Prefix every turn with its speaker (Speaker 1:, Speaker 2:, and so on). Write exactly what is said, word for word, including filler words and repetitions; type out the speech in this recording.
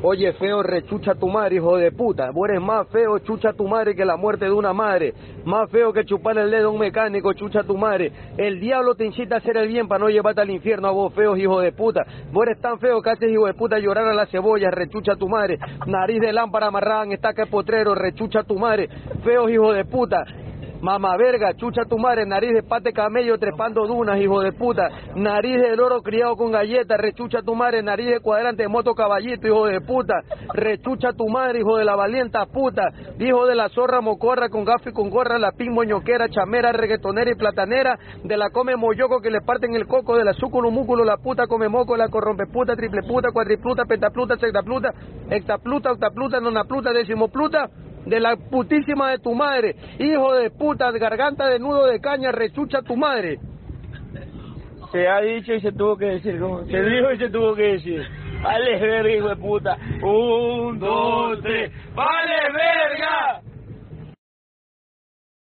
Speaker 1: Oye, feo, rechucha tu madre, hijo de puta. Vos eres más feo, chucha tu madre, que la muerte de una madre. Más feo que chupar el dedo a un mecánico, chucha tu madre. El diablo te incita a hacer el bien para no llevarte al infierno a vos, feos, hijo de puta. Vos eres tan feo que haces, hijo de puta, llorar a la cebolla, rechucha tu madre. Nariz de lámpara amarrada en estaca de potrero, rechucha tu madre. Feos, hijo de puta. Mamá verga, chucha tu madre, nariz de pate camello trepando dunas, hijo de puta. Nariz de loro criado con galletas, rechucha tu madre, nariz de cuadrante de moto caballito, hijo de puta. Rechucha tu madre, hijo de la valienta puta. Hijo de la zorra mocorra con gafo y con gorra, la pin moñoquera, chamera, reggaetonera y platanera. De la come moyoco que le parten el coco, de la súculo múculo, la puta come moco, la corrompe puta, triple puta, cuadripluta, pentapluta, sextapluta, hectapluta, octapluta, nonapluta, decimopluta. De la putísima de tu madre, hijo de puta, garganta de nudo de caña, rechucha tu madre.
Speaker 2: Se ha dicho y se tuvo que decir, ¿cómo? Se dijo y se tuvo que decir. Vale verga, hijo de puta. Un, dos, tres. Vale verga.